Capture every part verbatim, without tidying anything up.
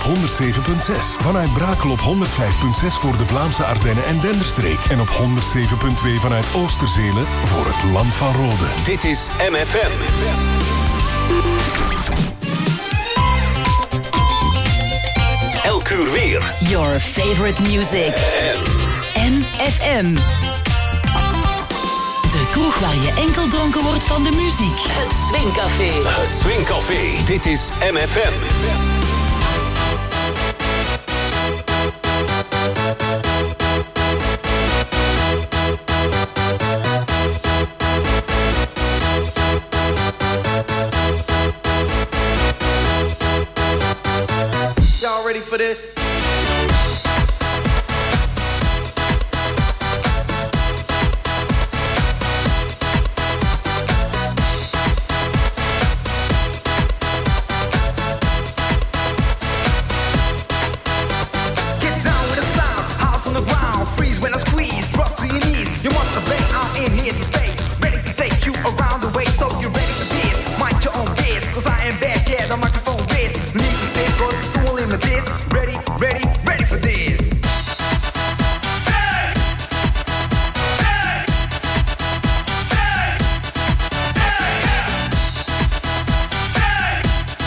honderd zeven punt zes. Vanuit Brakel op honderd vijf punt zes voor de Vlaamse Ardennen en Denderstreek. En op honderd zeven punt twee vanuit Oosterzelen voor het Land van Rode. Dit is M F M. Elk uur weer. Your favorite music. M F M. De kroeg waar je enkel dronken wordt van de muziek. Het Swingcafé. Het Swingcafé. Dit is M F M. Y'all ready for this? Ready, ready, ready for this. Hey! Hey! Hey! Hey! Hey!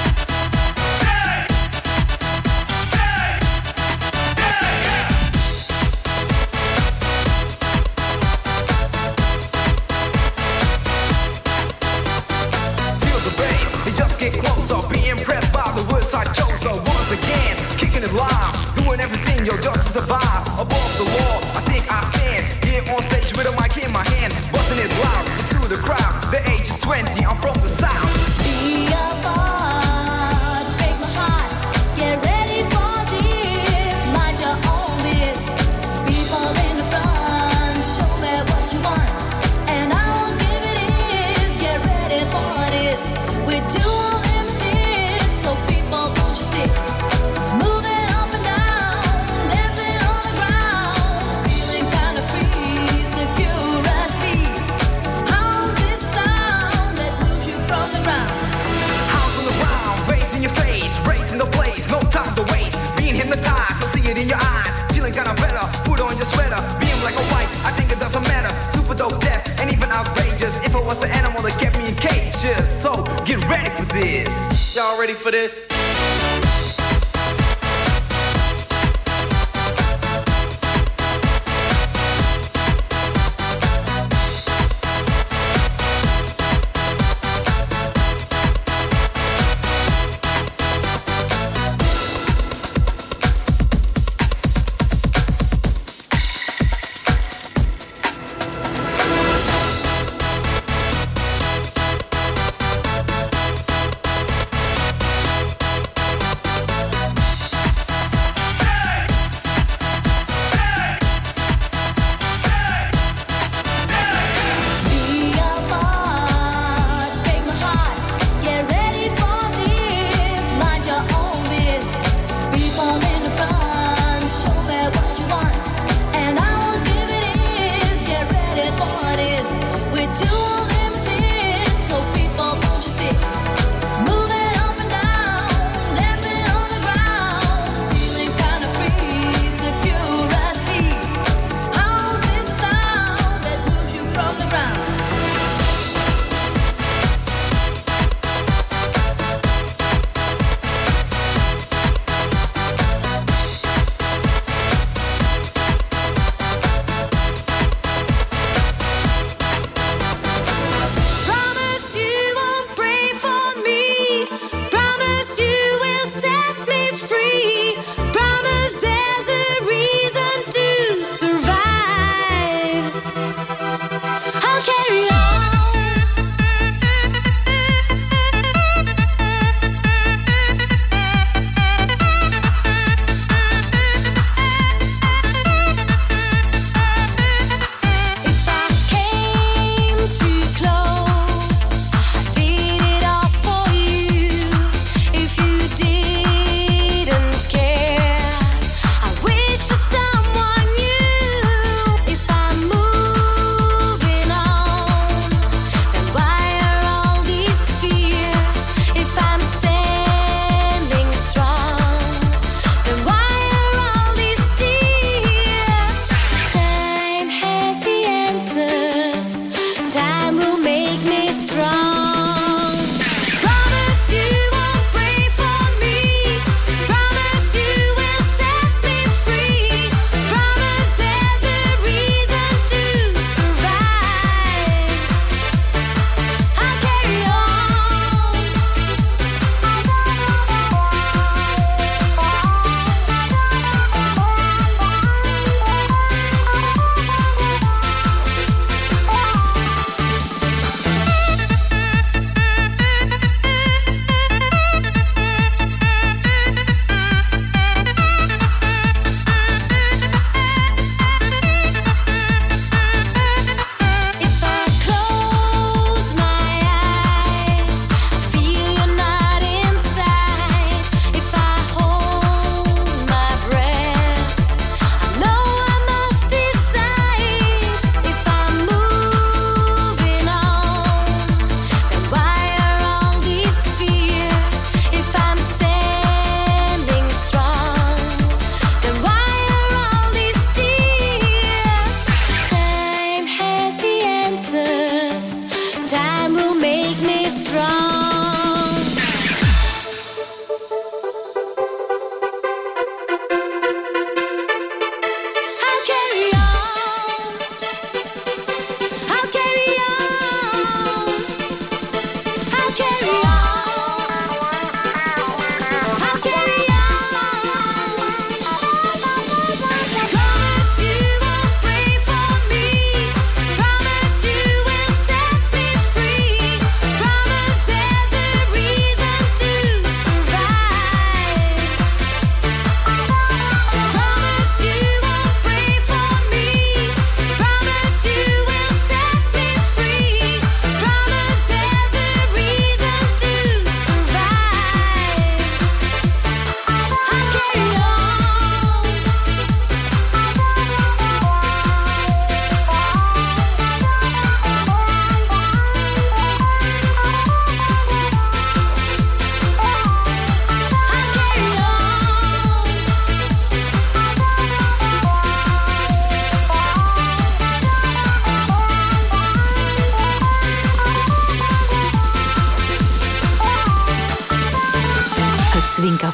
Feel the bass, it just get closer. Be impressed by the words I chose. So once again, kicking it live, doing everything, yo, just to survive. Above the law, I think I stand here on stage with a mic in my hand, busting it loud into the crowd. The age is twenty, I'm from the south. Be a boss, break my heart. Get ready for this. Mind your own biz. People in the front, show me what you want, and I will give it is. Get ready for this. We're too limited, so people won't you sit. Moving up and down, dancing on the ground, feeling kind of free. Security. How's this sound that moves you from the ground? House on the ground, bass in your face, racing the place, no time to waste. Being hypnotized, I see it in your eyes. Feeling kinda better, put on your sweater. Being black or white, I think it doesn't matter. Super dope, deaf, and even outrageous. If it was the animal that kept me in cages. So, get ready for this. Y'all ready for this?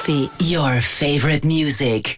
Coffee, your favorite music.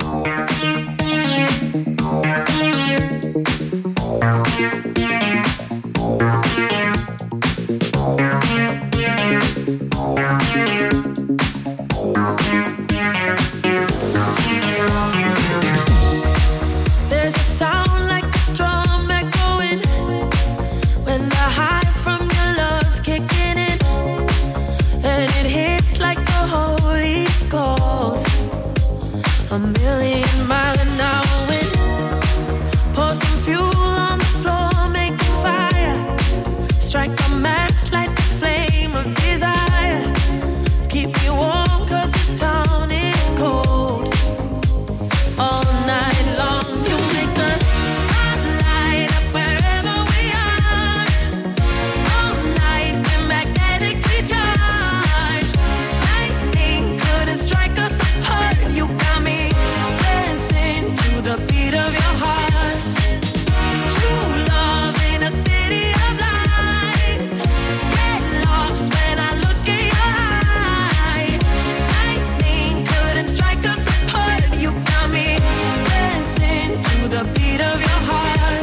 There's a sound like a drum echoing when the high from your love's kicking in, and it hits like the Holy Ghost. A million mile an hour wind. Pour some fuel on the floor, make a fire. Strike a match, light the flame of desire. Keep me warm 'cause this town is cold. All night long you make the spotlight up wherever we are. All night we're magnetically charged. Lightning couldn't strike us apart. You got me dancing to the beat of your heart. True love in a city of lights. Get lost when I look in your eyes. Lightning couldn't strike us apart. You got me dancing to the beat of your heart.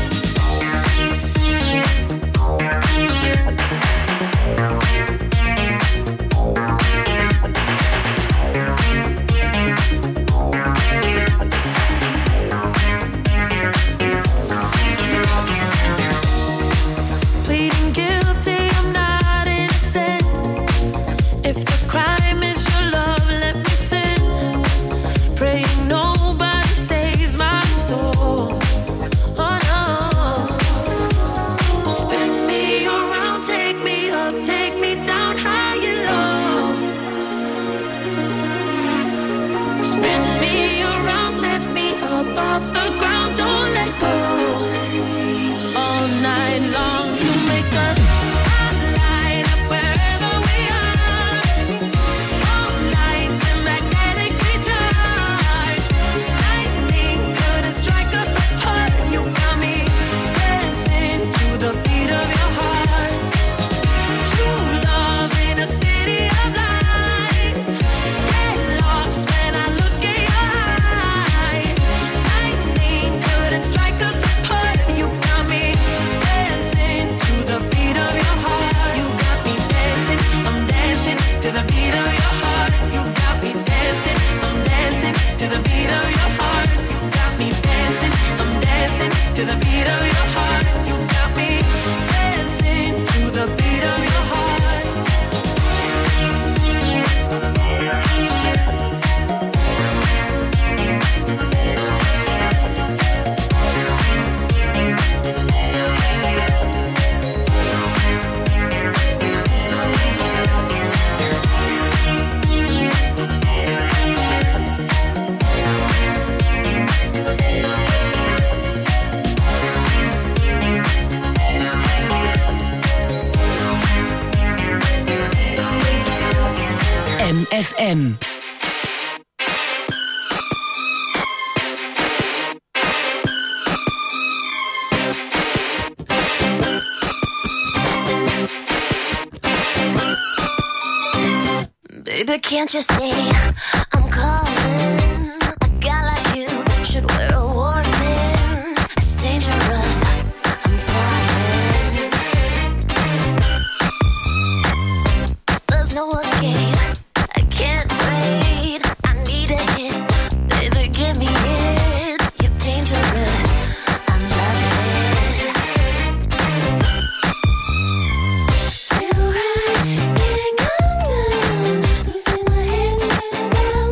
Pleading guilty, I'm not innocent. If the crime is your love, let me sin. Praying nobody saves my soul. Oh no. Spin me around, take me up, take me down high and low. Spin me around, lift me up off the ground, don't let go. All night long you make a spotlight up wherever we are. All night we're magnetically charged. Lightning couldn't strike us apart. You got me dancing to the beat of your heart. True love in a city of lights. Get lost when I look in your eyes. Lightning couldn't strike us apart. You got me dancing to the beat of your heart. You got me dancing, I'm dancing to the beat of your heart. You got me dancing, I'm dancing to the beat of your heart. You got me dancing, I'm dancing to the beat of your heart. You got me dancing to the beat of your heart. M F M. Baby, can't you see I'm calling? A guy like you should wear a warning. It's dangerous, I'm falling. There's no escape, I can't wait. I need a hit, baby, give me it. You're dangerous, I'm loving it. Too high, can't come down. Losing my head, spinning round.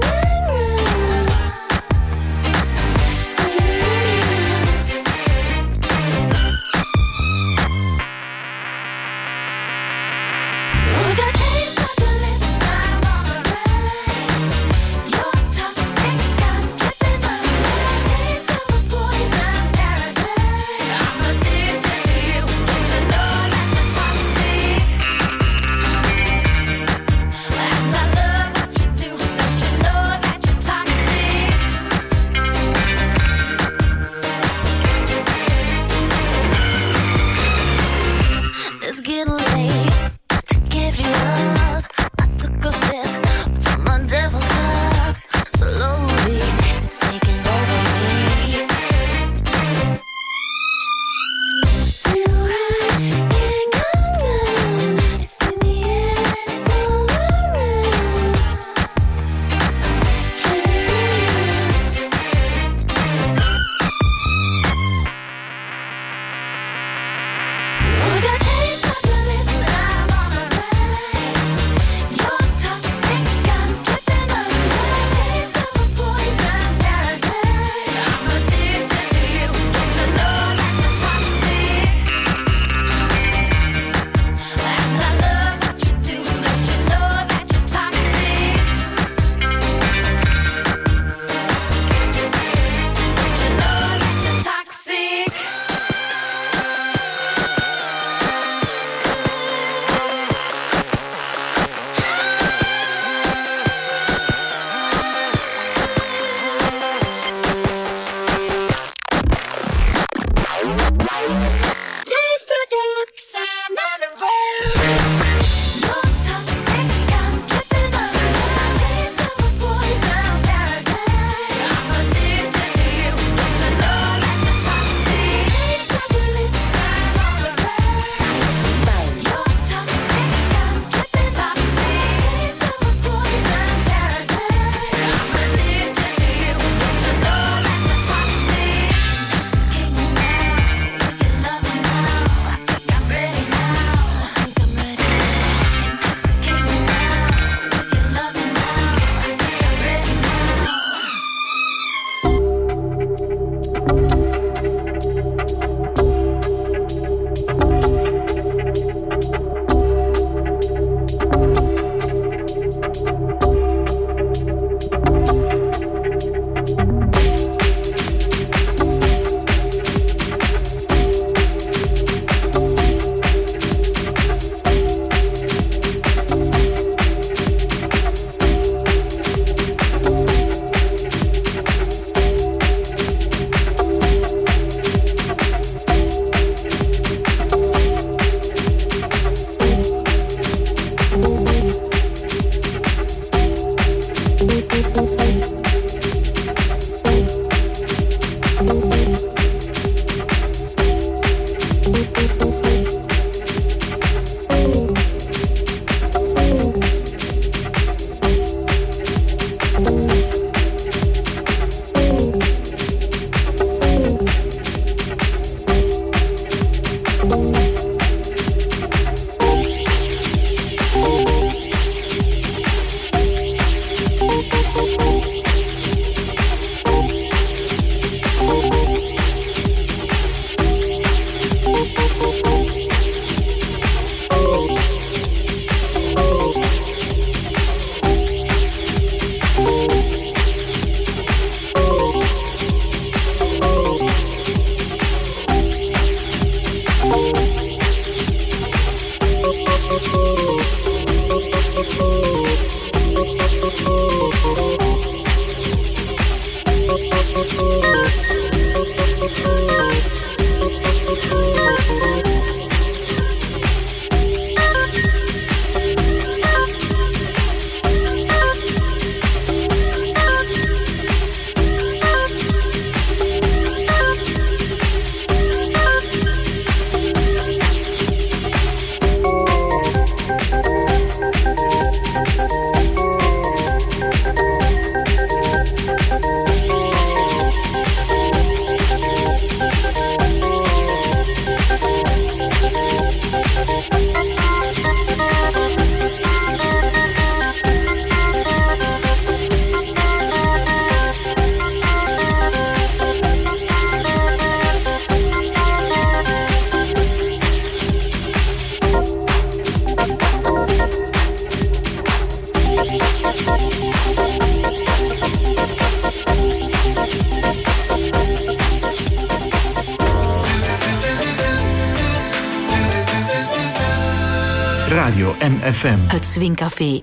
Radio M F M. Het Swingcafé.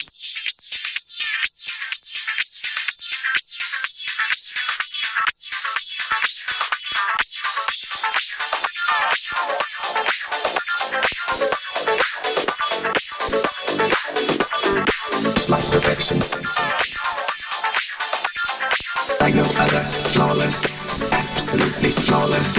Like perfection, like no other, flawless, absolutely flawless.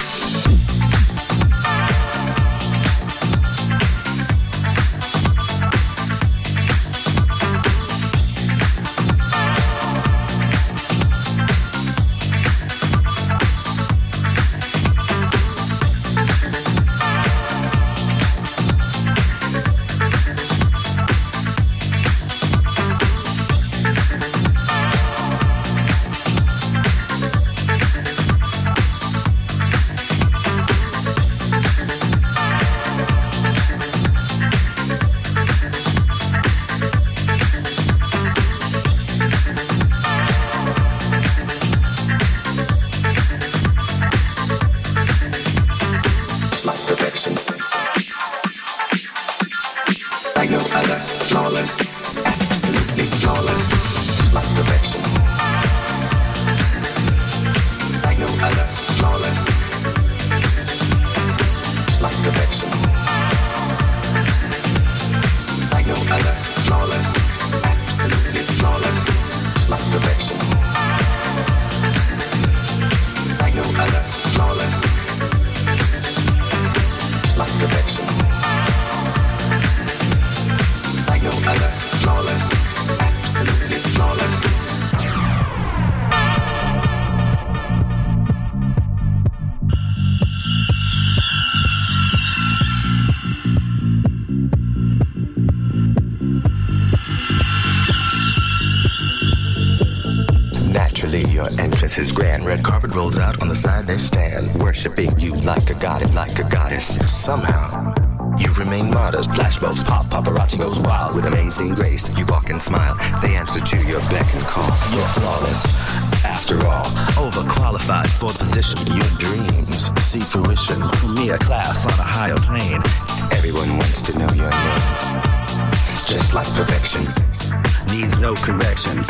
His grand red carpet rolls out on the side they stand, worshiping you like a god and like a goddess. Somehow you remain modest. Flashbulbs pop, paparazzi goes wild with amazing grace. You walk and smile, they answer to your beck and call. You're flawless, after all. Overqualified for the position. Your dreams see fruition. Me a class on a higher plane. Everyone wants to know your name. Just like perfection, needs no correction.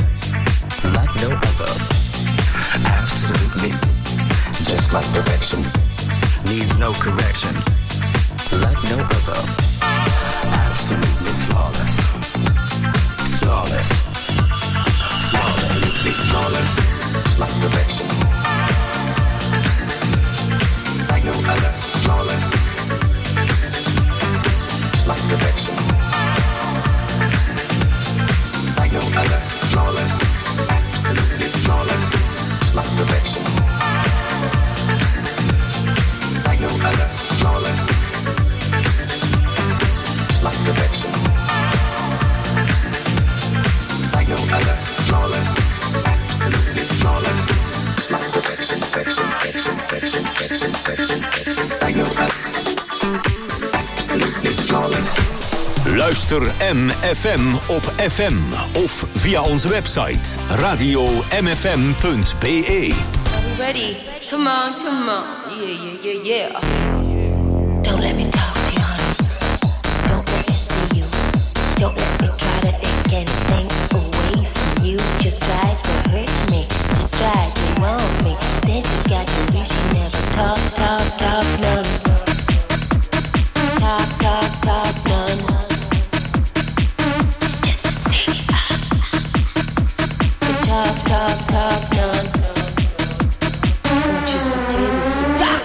Like no other. Absolutely, just like perfection, needs no correction, like no other. Absolutely flawless, flawless, flawless, absolutely flawless, like perfection, like no other. Flawless, like perfection, like no other. Flawless, absolutely flawless. Like perfection, like no other, flawless, like perfection, like no other, flawless, absolutely flawless, like perfection, perfection, perfection, perfection, perfection, perfection, perfection, like no other, absolutely flawless. Luister M F M op F M of via onze website radio m f m punt b e. Are we ready? Come on, come on. Yeah, yeah, yeah, yeah. Don't let me talk to you, honey. Don't let me see you. Don't let me try to take anything away from you. Just try to hurt me. Just try to wrong me. Then just got to wish you never talk, talk, talk, none. Talk, talk, talk, none. Talk, talk, talk, none. Won't you so please talk?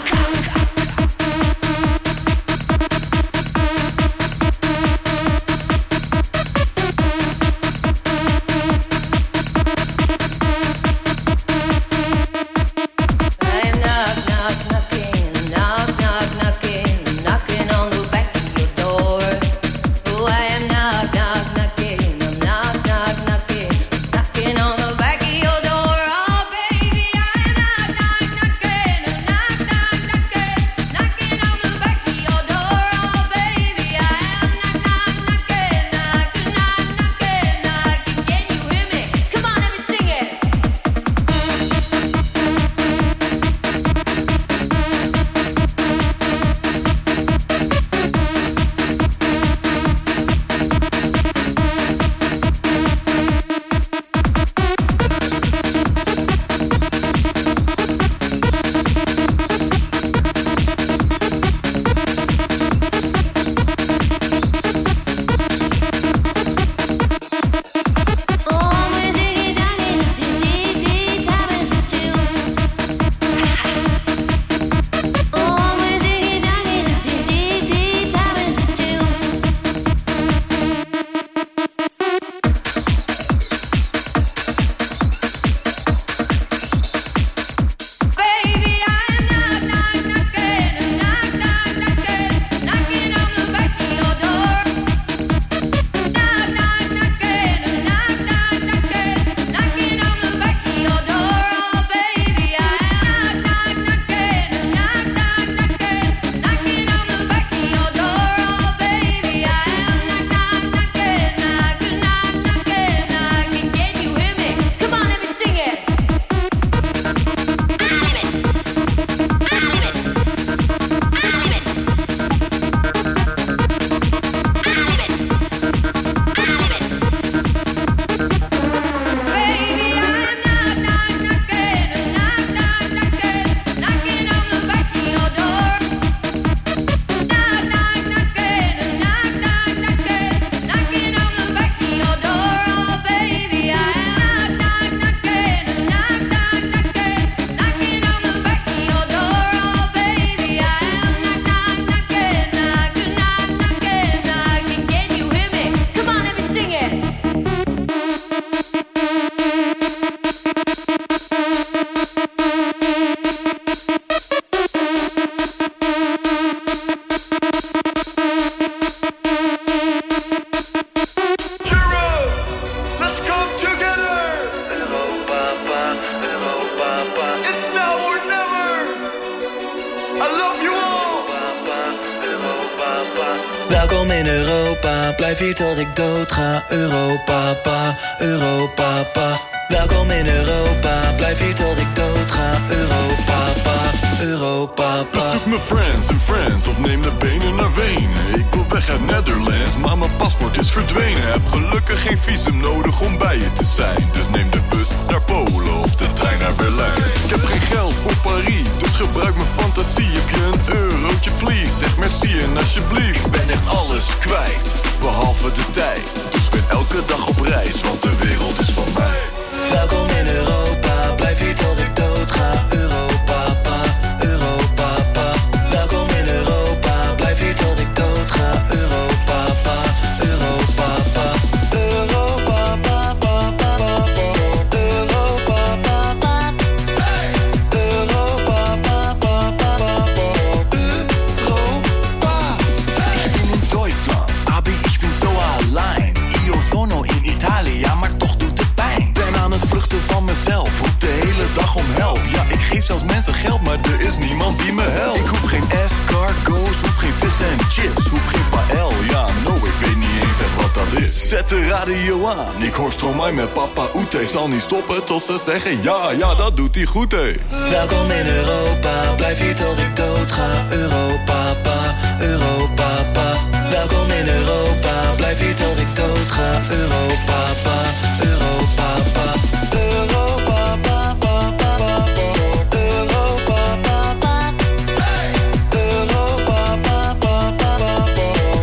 Europa, blijf hier tot ik dood ga. Europa, pa, Europa, pa. Welkom in Europa, blijf hier tot ik dood ga. Europa, pa, Europa, pa. Bezoek mijn friends en friends of neem de benen naar Wenen. Ik wil weg uit Netherlands, maar mijn paspoort is verdwenen. Heb gelukkig geen visum nodig om bij je te zijn. Dus neem de bus naar Polen of de trein naar Berlijn. Ik heb geen geld voor Paris, dus gebruik mijn fantasie. Heb je een eurotje please, zeg merci en alsjeblieft. Ik ben echt alles kwijt, behalve de tijd. Dus ik ben elke dag op reis, want de wereld is van mij. Welkom in Europa, blijf hier tot ik dood ga. Europa, pa, Europa, pa. Welkom in Europa, blijf hier tot ik dood ga. Europa, pa, Europa, pa. Europa, pa, pa, pa, pa, pa. Europa, pa, pa. Europa, pa, pa, pa, pa, pa. Europa. Ich bin in Deutschland, aber ich bin so allein. Io sono in Italia, maar toch doet het pijn. Ben aan het vluchten van mezelf, roep de hele dag om help. Ja, ik geef zelfs mensen geld, maar er is niemand die me helpt. Ik hoef geen escargots, hoef geen vis en chips, hoef geen paël. Ja, no, ik weet niet eens echt wat dat is. Zet de radio aan, ik hoor Stromae met Papa Oete. Zal niet stoppen tot ze zeggen ja, ja, dat doet hij goed, hé. Welkom in Europa, blijf hier tot ik dood ga. Europa, pa, Europa, pa. Welkom in Europa, blijf hier tot ik dood ga. Europa, pa, Europa, pa. Europa, pa, pa, pa, pa, pa. Europa, pa, pa. Europa, pa, pa, pa, pa, pa.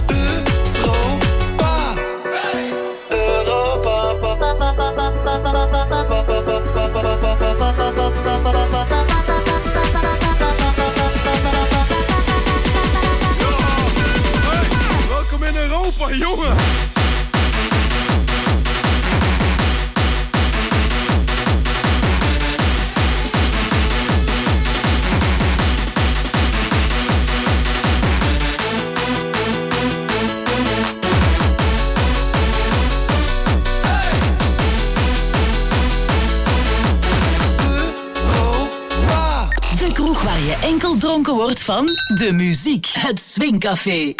Europa. Europa, pa, pa, pa, pa, pa, pa, pa, pa, pa, pa, pa, pa, Welkom in Europa, jongen! De kroeg waar je enkel dronken wordt van de muziek. Het Swingcafé.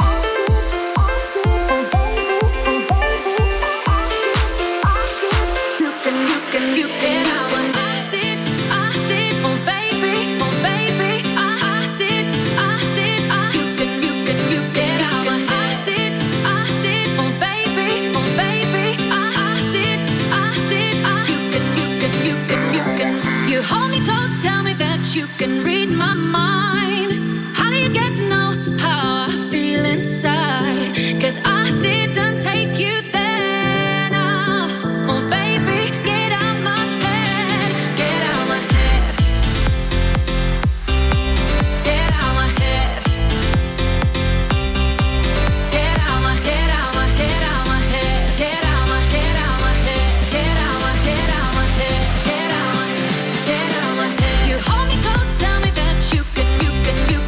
You can read my mind. How do you get to know how I feel inside? 'Cause I didn't take you there. No. Oh baby, get out my head. Get out my head. Get out my head. Get out my head, out my head, out my head. Get out my head, out my head. Get out my head, out my head. Get out my head, get out my head. You hold me close, tell me that you can, you can, you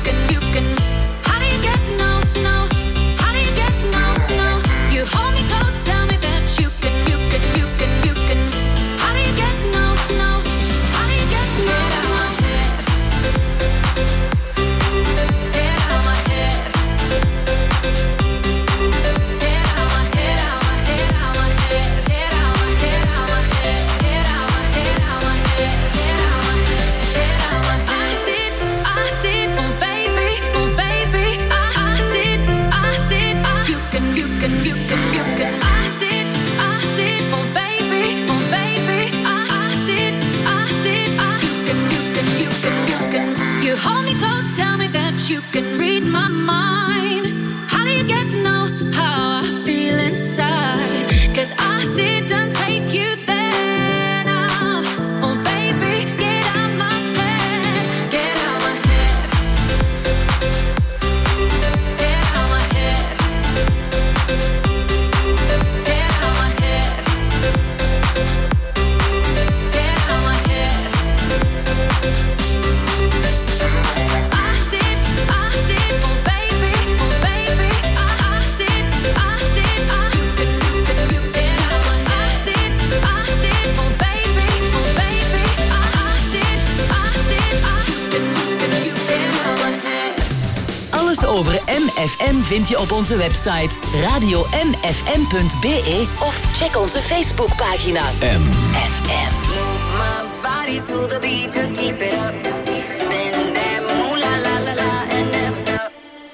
Alles over M F M vind je op onze website radio m f m punt b e of check onze Facebookpagina M F M. Move my body to the beat, just keep it up. Spin that moolah la la la and never stop.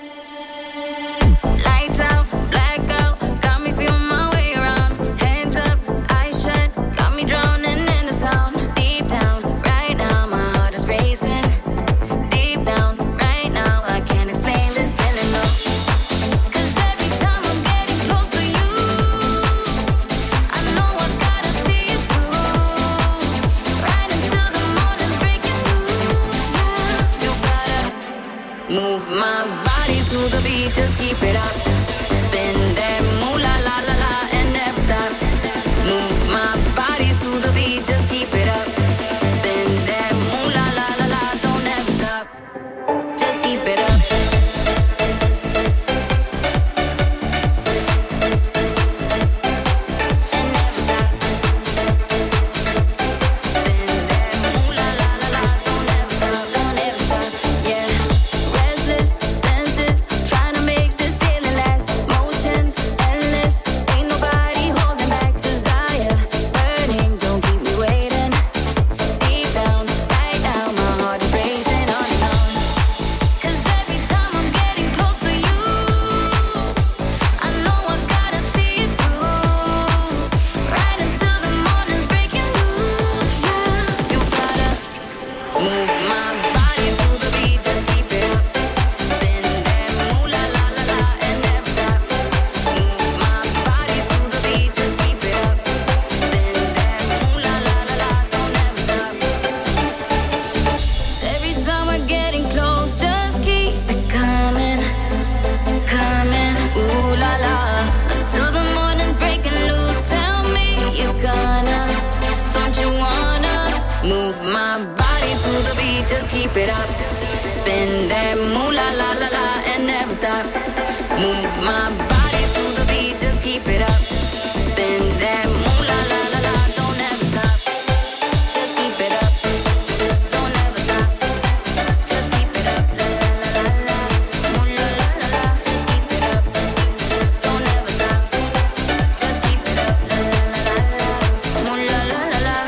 Lights out, blackout, got me feeling my way around. Hands up, eyes shut, got me drowning in the sound. Deep down, right now, my heart is racing. Deep down, right now, I can't explain this feeling, no. 'Cause every time I'm getting close to you, I know I gotta see it through. Right until the morning's breaking loose, yeah. You gotta move my body to the beat, just keep it up. Spin that moolah la la la and never stop. Move my body to the beat, just keep it up. Spin that moolah la la la, don't ever stop. Just keep it up. And never stop. Spin that moolah la la la, don't ever stop, don't ever stop. Yeah. Restless senses, trying to make this feeling last. Motions endless, ain't nobody holding back. Desire burning, don't keep me waiting. Deep down, right now, my heart is racing on and on. 'Cause every time I'm getting close to you, I know I gotta see it through. Right until the morning's breaking loose, yeah. You gotta move my body to the beat, just keep it up. Spin that moolah la la la and never stop. Move my body to the beat, just keep it up. Spin that moolah la la la, don't ever stop. Every time we're getting close, just keep it coming, coming. Ooh la la, until the morning's breaking loose. Tell me you're gonna, don't you wanna move my body to the beat, just keep it up. Spin that moolah la la la and never stop. Move my body to the beat, just keep it up. Spin that moolah la la la, don't ever stop. Just keep it up. Don't ever stop. Just keep it up. La la la la la. Moolah la la la. Just keep it up. Don't ever stop. Just keep it up. La la la la la. Moolah la la la.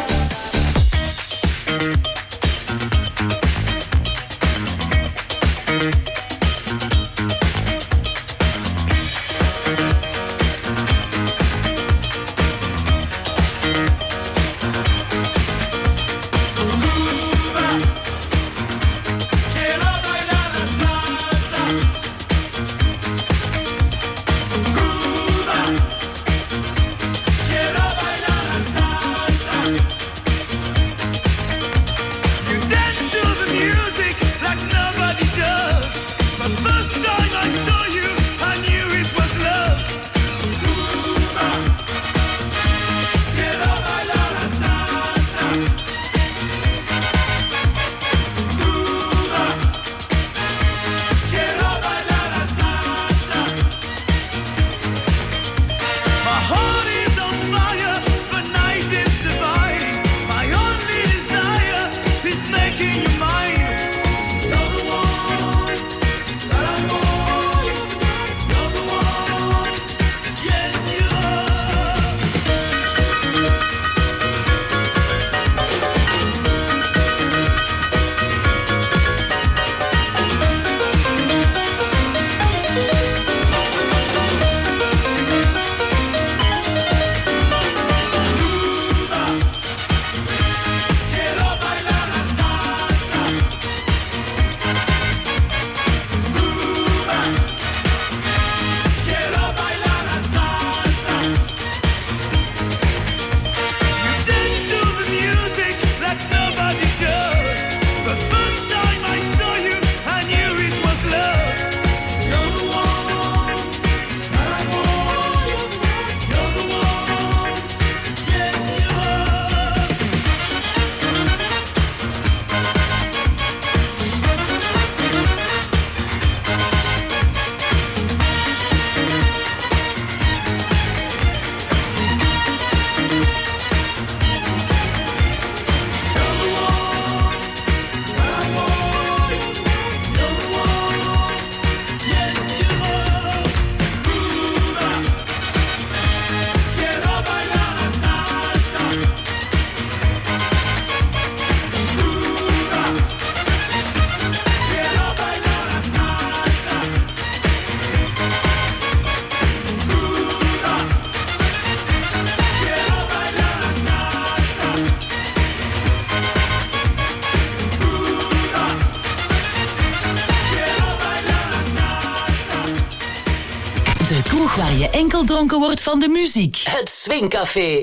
kroeg waar je enkel dronken wordt van de muziek. Het Swingcafé.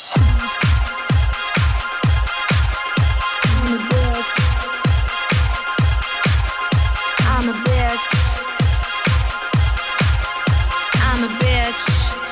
I'm a bitch. I'm a bitch.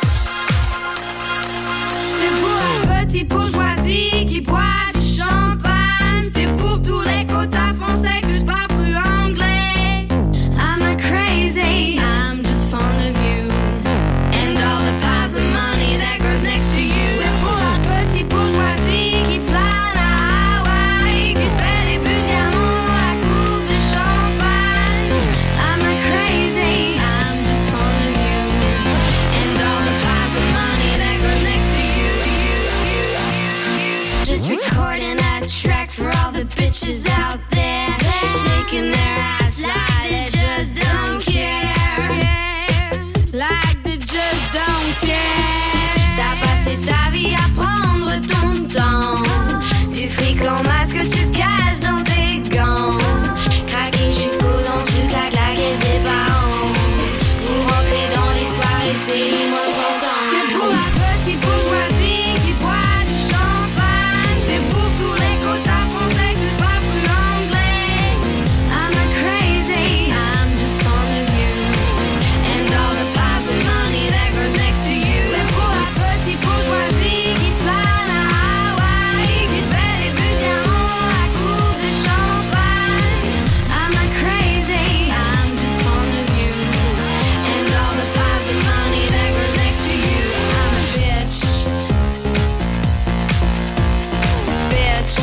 C'est pour la petite bourgeoisie qui boit du champagne. C'est pour tous les quotas français que je parle plus anglais. I'm not crazy, I'm just fond of you. And all the piles of money that goes next to you. C'est pour la petite bourgeoisie qui flâne à Hawaï, qui se fait des buts de diamants à la coupe de champagne. I'm not crazy, I'm just fond of you. And all the piles of money that goes next to you. You, you, you, you. Just recording a track for all the bitches out there, shaking their ass like they just don't care, like they just don't care. T'as passé ta vie à prendre ton temps, du fric en masque tu caches dans tes gants, craquer jusqu'aux dents, tu claques la caisse des parents, pour rentrer dans les soirées, c'est les moins contents. C'est pour la petite bourgeoisie qui boit du champagne, c'est pour tous les quotas français que je parle plus anglais. I'm not crazy, I'm just fond of you. And all the piles of money that goes next to you. C'est pour la petite bourgeoisie qui flâne à Hawaï, qui se fait des buts de diamants à la coupe de champagne. I'm not crazy, I'm just fond of you. And all the piles of money that goes next to you. I'm a bitch. Bitch.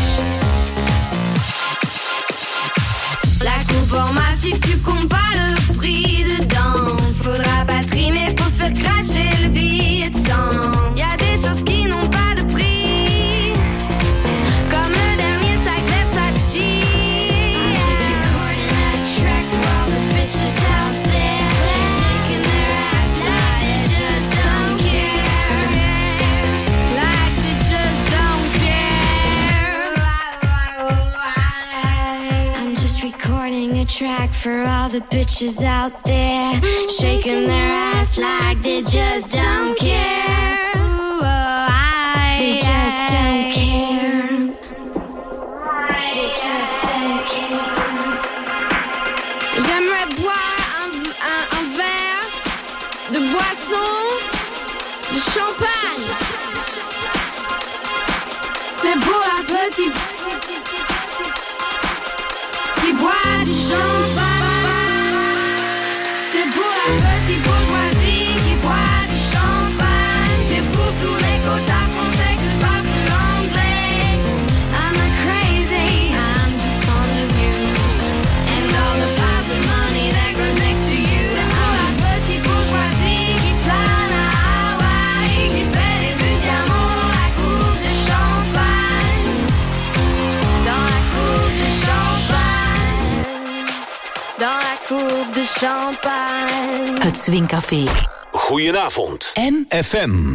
La coupe en massif, tu comptes pas le prix dedans. Faudra pas trimer pour te faire cracher le billet de cent. Y'a des choses qui n'ont pas de prix, comme le dernier sac Versace. I'm just recording a track for all the bitches out there, shaking their ass like they just don't care, like they just don't care. I'm just recording a track for all the bitches out there, shaking their ass like they just don't care. Ooh, oh, I, they just don't care. They just don't care. J'aimerais boire un, un, un verre de boisson, de champagne. C'est pour la petite qui boit du champagne. C'est pour la petite bourgeoisie qui boit du champagne. C'est pour tous les quotas français que je parle plus anglais. I'm not crazy, I'm just fond of you. And all the piles of money that goes next to you. C'est pour la petite bourgeoisie qui flâne à Hawaï, qui se fait des buts de diamants à la coupe de champagne. Dans la coupe de champagne. Dans la coupe de champagne. Het Swingcafé. Goedenavond. M F M.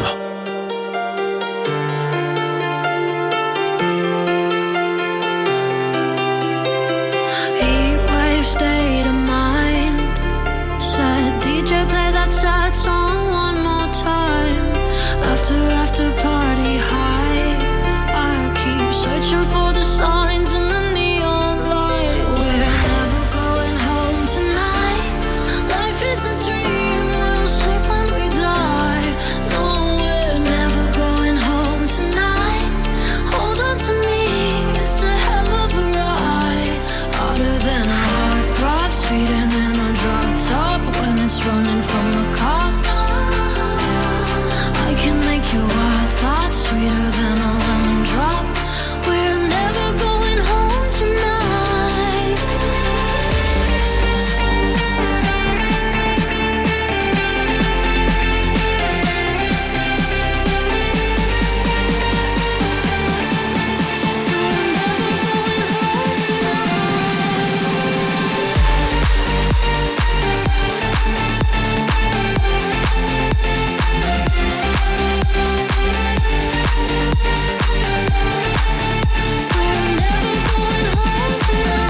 Heatwave state of mind. Said D J play that sad song one more time. After after party high, I keep searching for the signs in the neon light. We're never going home tonight. Life is a dream, we'll sleep when we die. No, we're never going home tonight. Hold on to me, it's a hell of a ride. Harder than a heartthrob, speeding in a drop top when it's running from the cops. I can make your wild thoughts sweeter than a lemon drop. We're never going home tonight.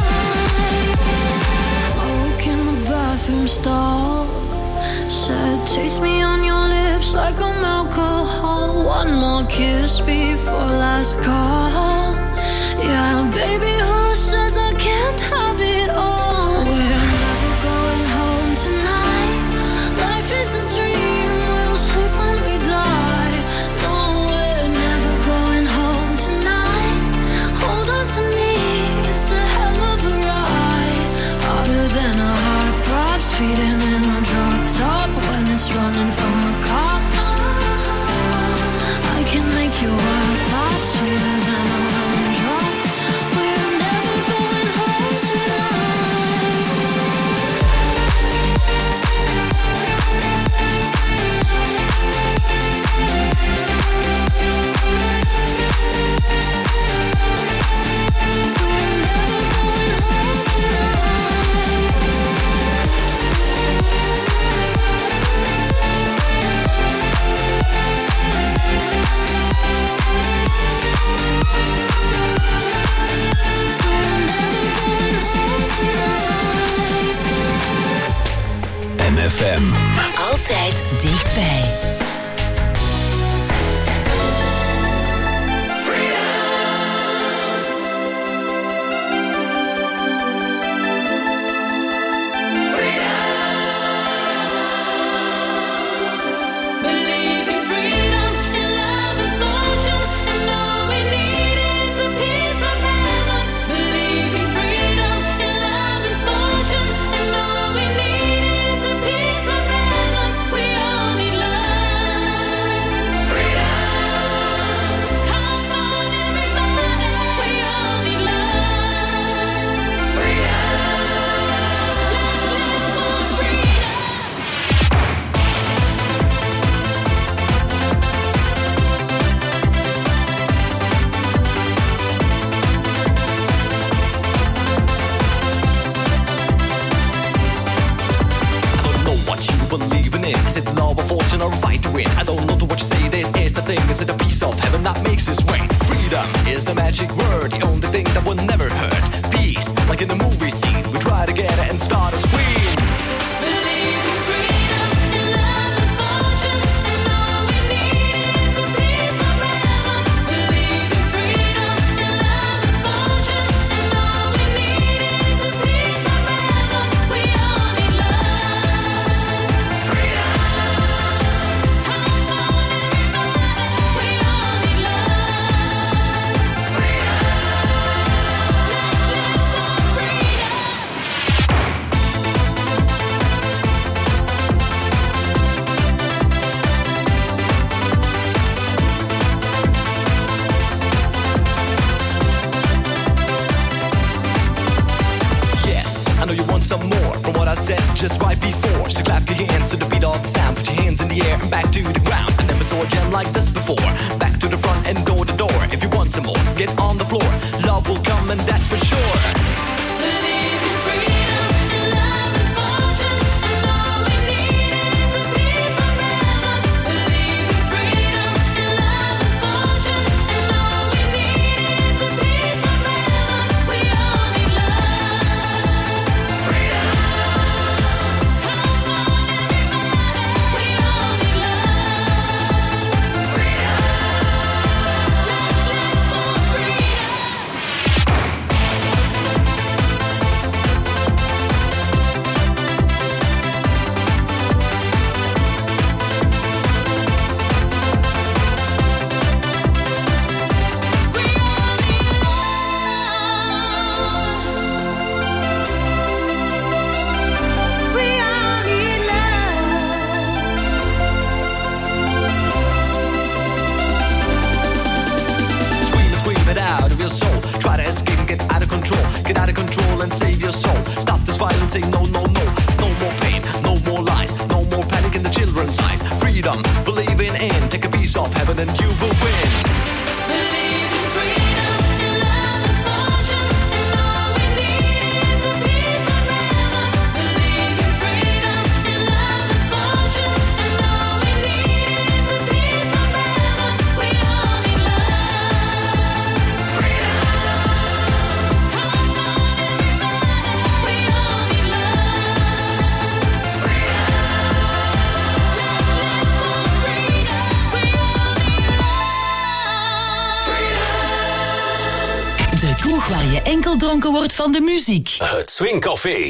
Woke in the bathroom stall, said Taste me on your lips like I'm alcohol. One more kiss before last call. Yeah, baby, who says I can't have it all? We're never going home tonight. Life is a dream, we'll sleep when we die. No, we're never going home tonight. Hold on to me, it's a hell of a ride. Harder than a heartthrob, speeding in a drop top. When it's running from a cop, I can make your wild thoughts sweeter than a lemon drop. We're never going home M F M. Altijd dichtbij. Is it love or fortune or a fight to win? I don't know to what you say, this is the thing. Is it a piece of heaven that makes us swing? Freedom is the magic word, the only thing that will never hurt. Peace, like in the movie scene, we try to get it and start a scream. Believe in freedom, in love and fortune, and all we need is a piece of heaven. Believe in freedom, in love and fortune, and all we need is a piece of heaven. We all need love. I know you want some more from what I said just right before. So clap your hands to the beat of the sound. Put your hands in the air and back to the ground. I never saw a jam like this before. Back to the front and door to door. If you want some more, get on the floor. Love will come and that's for sure. Believe in freedom, in love and fortune, and all we need is a piece of heaven. Believe in freedom, in love and fortune, and all we need is a piece of heaven. We all need love. Get out of control and save your soul. Stop this violence, say no, no, no. No more pain, no more lies, no more panic in the children's eyes. Freedom, believing in, take a piece of heaven and you will win. Believe in freedom, in love and fortune, and all we need is a piece of heaven. Believe in freedom, in love and fortune, and all we need is a piece of heaven. We all need love. Freedom. Come on, everybody, we all need love. geschonken wordt van de muziek. Het Swingcafé.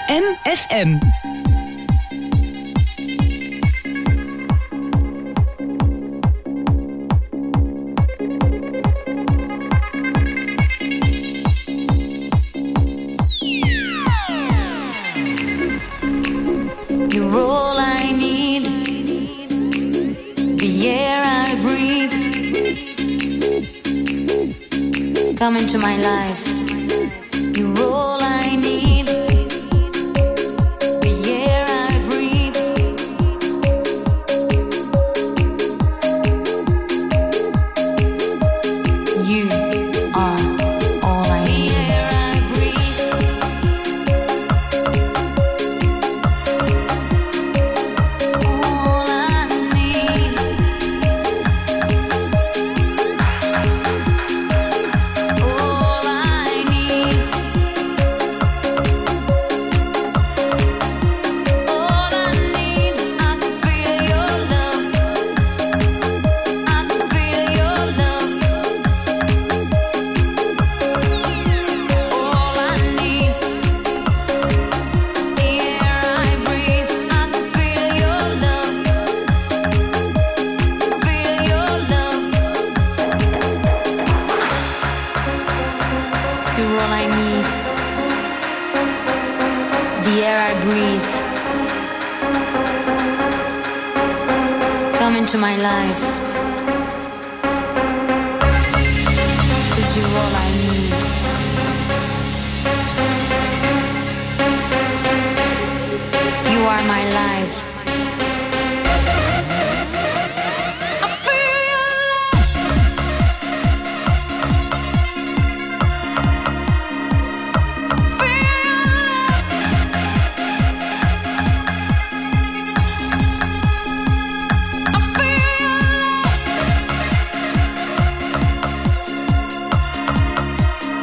M F M. You're all I need, the air I breathe. Come into my life. You're all I need, the air I breathe. You are all I need. The air I breathe. All I need. All I need. All I need. I can feel your love. I can feel your love. All I need. The air I breathe. I can feel your love. Feel your love. You're all I need. The air I breathe. Come into my life. 'Cause you're all I need. You are my life. I feel your love. Feel your love. I feel your love.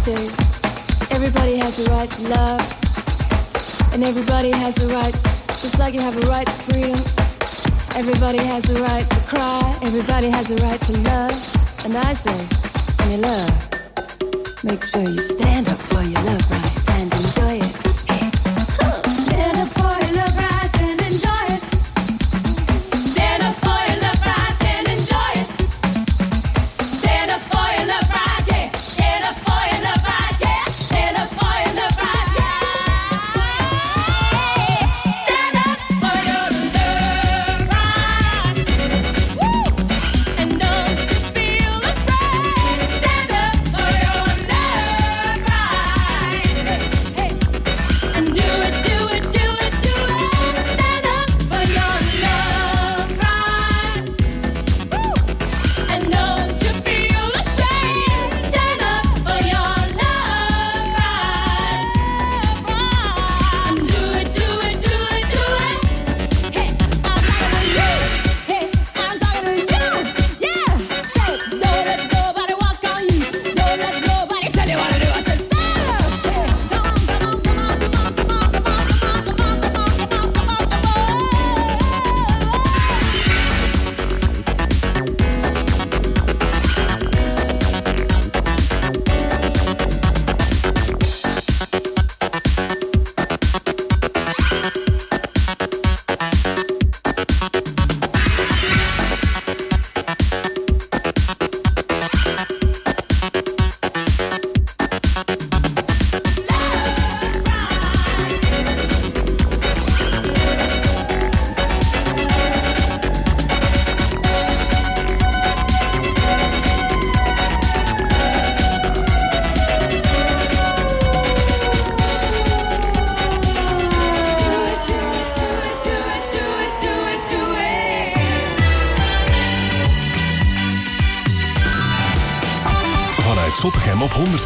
say everybody has a right to love, and everybody has a right, just like you have a right to freedom. Everybody has a right to cry, everybody has a right to love. And I say, when you love, make sure you stand up for your love rights and enjoy it. Hey. Stand up for your love rights and enjoy it. Stand up for your love rights and enjoy it. Stand up for your love rights, yeah. Stand up for your love rights, yeah. Stand up for your love rights, yeah. Stand up for your love rights. Woo! And don't you feel afraid? Stand up for your love rights. Hey. And do it, do it, do it, do it. Stand up for your love rights. Woo! And don't you feel ashamed? Stand up for your love rights. And do it, do it, do it, do it. Hey, I'm talking to you. Hey, I'm talking to you. Yeah. Say, don't let nobody walk on you. Don't let nobody tell you what to do. I said, stand up. Hey, come on, come on, come on, come on, come on, come on, come on, come on, come on, come on, come on, come on, come on, come on. Vanuit Zottegem op honderd.